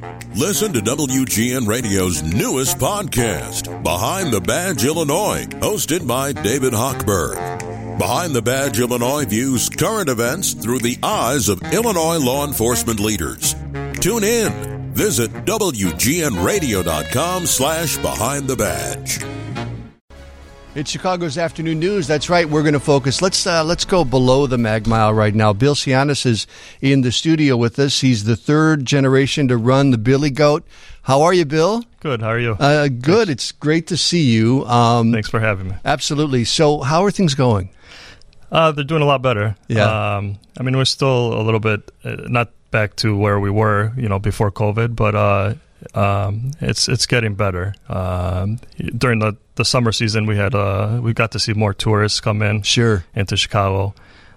Listen to WGN Radio's newest podcast, Behind the Badge Illinois, hosted by David Hochberg. Behind the Badge Illinois views current events through the eyes of Illinois law enforcement leaders. Tune in. Visit WGNRadio.com/Behind the Badge. It's Chicago's Afternoon News. That's right. We're going to focus. Let's go below the mag mile right now. Bill Sianis is in the studio with us. He's the third generation to run the Billy Goat. How are you, Bill? Good. How are you? Good. Thanks. It's great to see you. Thanks for having me. Absolutely. So how are things going? They're doing a lot better. Yeah. I mean, we're still a little bit not back to where we were, before COVID, but it's getting better. During the summer season, we got to see more tourists come in. Sure. Into Chicago,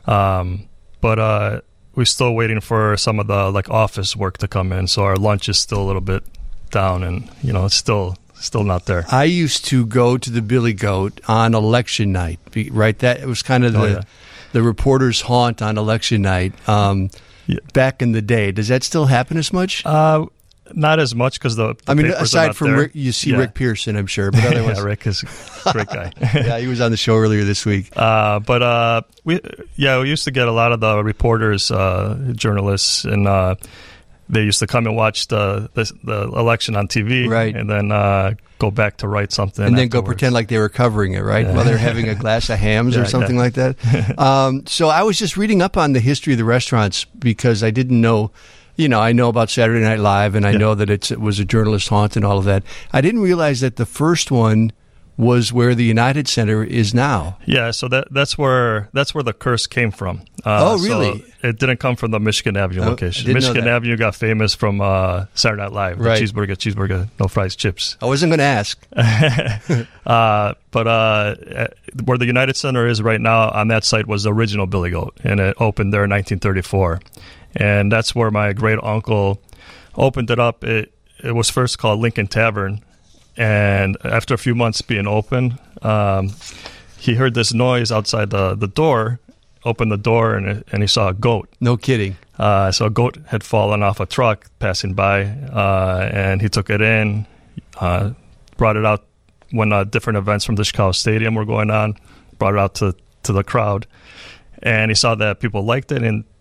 but we're still waiting for some of the office work to come in. So our lunch is still a little bit down, and it's still not there. I used to go to the Billy Goat on election night. Right, that it was kind of the reporter's haunt on election night. Back in the day, does that still happen as much? Not as much because aside from Rick, you see Rick Pearson, I'm sure, but otherwise, yeah, Rick is a great guy. Yeah, he was on the show earlier this week. But we used to get a lot of the reporters, journalists, and they used to come and watch the election on TV, right, and then go back to write something, and then afterwards. Go pretend like they were covering it, right, while they're having a glass of Hams or something like that. So I was just reading up on the history of the restaurants because I didn't know. I know about Saturday Night Live, and I know that it was a journalist haunt and all of that. I didn't realize that the first one was where the United Center is now. Yeah, so that's where the curse came from. Oh, really? So it didn't come from the Michigan Avenue location. Michigan Avenue got famous from Saturday Night Live. Right. Cheeseburger, no fries, chips. I wasn't going to ask. But where the United Center is right now, on that site was the original Billy Goat, and it opened there in 1934. And that's where my great uncle opened it up. It was first called Lincoln Tavern, and after a few months being open, he heard this noise outside the door. Opened the door, and he saw a goat. No kidding. So a goat had fallen off a truck passing by, and he took it in, brought it out when different events from the Chicago Stadium were going on. Brought it out to the crowd, and he saw that people liked it and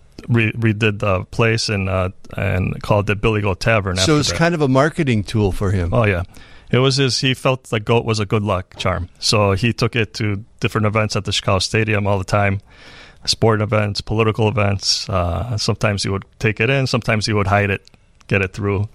redid the place and called it Billy Goat Tavern. So it's kind of a marketing tool for him. Oh yeah, it was he felt the goat was a good luck charm, so he took it to different events at the Chicago Stadium all the time, sport events, political events. Sometimes he would take it in, sometimes he would hide it, get it through.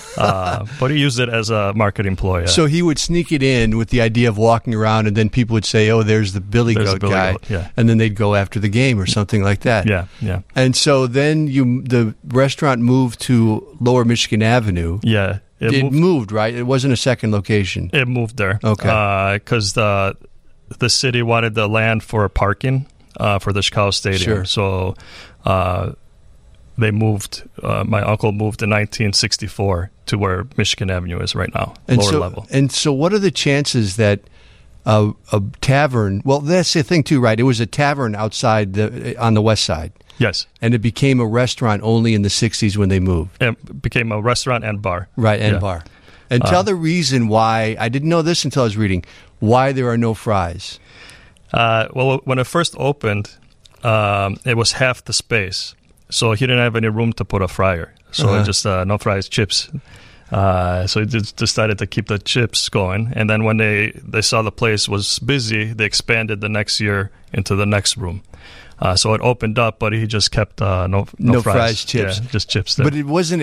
But he used it as a marketing ploy. Yeah. So he would sneak it in with the idea of walking around, and then people would say, "Oh, there's the Billy Goat guy," Goat, yeah. And then they'd go after the game or something like that. Yeah. And so then the restaurant moved to Lower Michigan Avenue. Yeah, it moved, right? It wasn't a second location. It moved there. Okay, because the city wanted the land for parking for the Chicago Stadium. Sure. So they moved. My uncle moved in 1964 to where Michigan Avenue is right now, lower level. And so what are the chances that a tavern, well, that's the thing too, right? It was a tavern outside on the west side. Yes. And it became a restaurant only in the 60s when they moved. It became a restaurant and bar. Right, and bar. And tell the reason why, I didn't know this until I was reading, why there are no fries. Well, when it first opened, it was half the space. So he didn't have any room to put a fryer. So just no fries, chips. So he just decided to keep the chips going. And then when they saw the place was busy, they expanded the next year into the next room. So it opened up, but he just kept no fries, chips. Yeah, just chips there. But it wasn't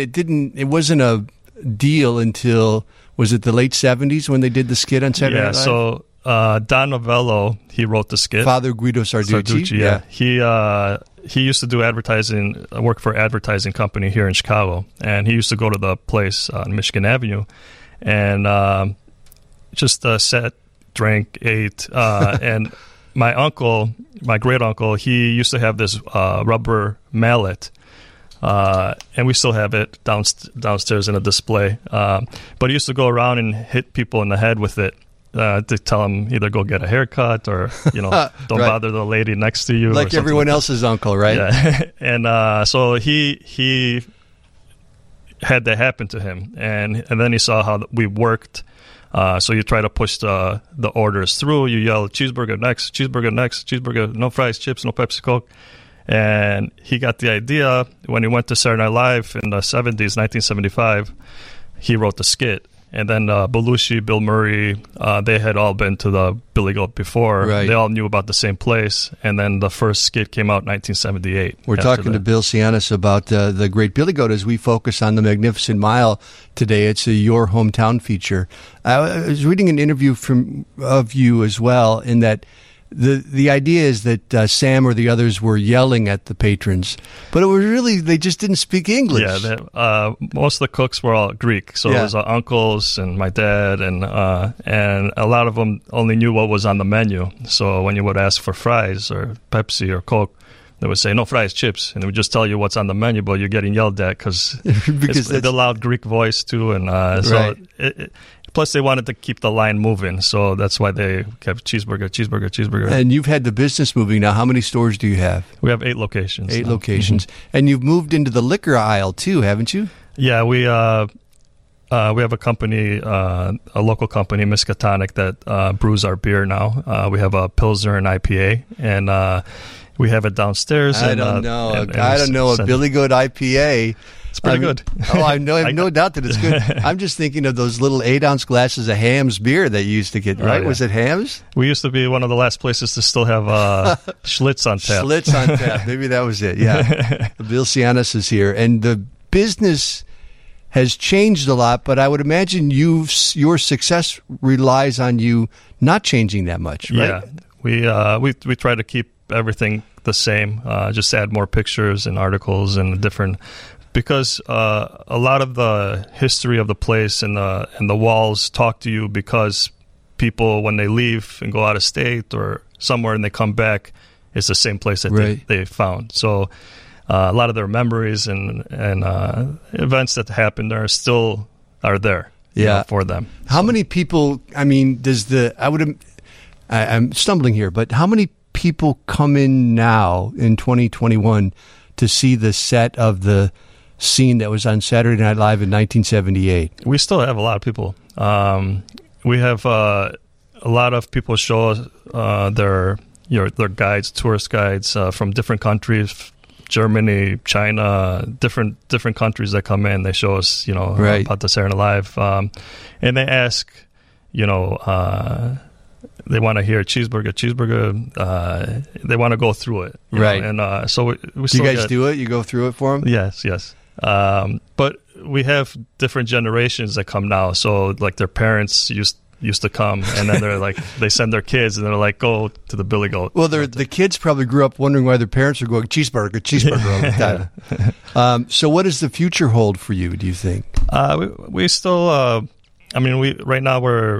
a deal until, was it the late 70s when they did the skit on Saturday Night Live? So Don Novello, he wrote the skit. Father Guido Sarducci, yeah. He used to do advertising, work for an advertising company here in Chicago, and he used to go to the place on Michigan Avenue and just sat, drank, ate, and my uncle, my great uncle, he used to have this rubber mallet, and we still have it downstairs in a display. But he used to go around and hit people in the head with it. To tell him either go get a haircut or, don't right. bother the lady next to you. Like everyone else's uncle, right? Yeah. And so he had that happen to him, and then he saw how we worked. So you try to push the orders through. You yell, cheeseburger next, cheeseburger, no fries, chips, no Pepsi, Coke. And he got the idea when he went to Saturday Night Live in the 70s, 1975. He wrote the skit. And then Belushi, Bill Murray, they had all been to the Billy Goat before. Right. They all knew about the same place. And then the first skit came out in 1978. We're talking to Bill Sianis about the Great Billy Goat as we focus on the Magnificent Mile today. It's a Your Hometown feature. I was reading an interview of you as well, in that the idea is that Sam or the others were yelling at the patrons, but it was really, they just didn't speak English. Yeah, most of the cooks were all Greek, so it was our uncles and my dad, and a lot of them only knew what was on the menu. So when you would ask for fries or Pepsi or Coke, they would say, no fries, chips, and they would just tell you what's on the menu, but you're getting yelled at because it's the loud Greek voice too, and so plus, they wanted to keep the line moving, so that's why they kept cheeseburger. And you've had the business moving now. How many stores do you have? We have 8 locations. 8 locations. And you've moved into the liquor aisle, too, haven't you? Yeah, we have a company, a local company, Miskatonic, that brews our beer now. We have a Pilsner and IPA, and we have it downstairs. I don't know. A Billy Goat IPA. It's pretty good. I have no doubt that it's good. I'm just thinking of those little 8-ounce glasses of Hamm's beer that you used to get, right? Oh, yeah. Was it Hamm's? We used to be one of the last places to still have Schlitz on tap. Schlitz on tap. Maybe that was it, yeah. Bill Sianis is here. And the business has changed a lot, but I would imagine your success relies on you not changing that much, right? Yeah. We try to keep everything the same, just add more pictures and articles and different... Because a lot of the history of the place and the walls talk to you, because people, when they leave and go out of state or somewhere and they come back, it's the same place that they found. So a lot of their memories and events that happened are there for them. How many people, I mean, I'm stumbling here, but how many people come in now in 2021 to see the set of the scene that was on Saturday Night Live in 1978? We still have a lot of people. We have a lot of people show us their guides, tourist guides from different countries, Germany, China, different countries that come in. They show us, about the Saturday Night Live, and they ask, they want to hear cheeseburger. They want to go through it, right? And so we do you guys do it? You go through it for them? Yes. But we have different generations that come now. So like their parents used to come, and then they're like, they send their kids, and they're like, go to the Billy Goat. Well, the kids probably grew up wondering why their parents were going cheeseburger all the time. So what does the future hold for you, do you think? We still, right now we're,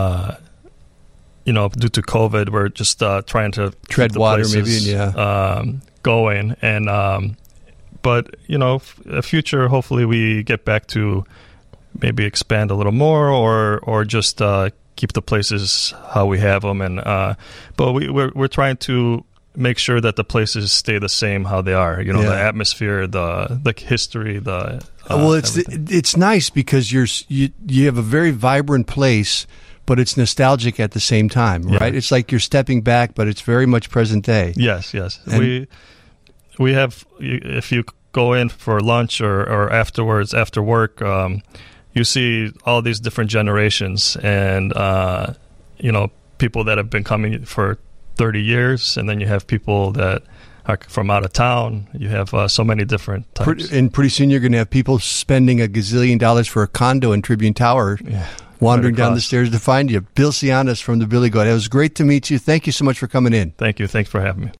due to COVID, we're just trying to tread water, places, maybe, going, and but a future, hopefully we get back to maybe expand a little more, or just keep the places how we have them, and but we're trying to make sure that the places stay the same how they are. The atmosphere, the history, well, it's nice because you have a very vibrant place, but it's nostalgic at the same time, right? It's like you're stepping back, but it's very much present day. Yes. And we have, if you go in for lunch or afterwards, after work, you see all these different generations, and people that have been coming for 30 years, and then you have people that are from out of town. You have so many different types. And pretty soon you're going to have people spending $1 gazillion for a condo in Tribune Tower, wandering down the stairs to find you. Bill Sianis from the Billy Goat. It was great to meet you. Thank you so much for coming in. Thank you. Thanks for having me.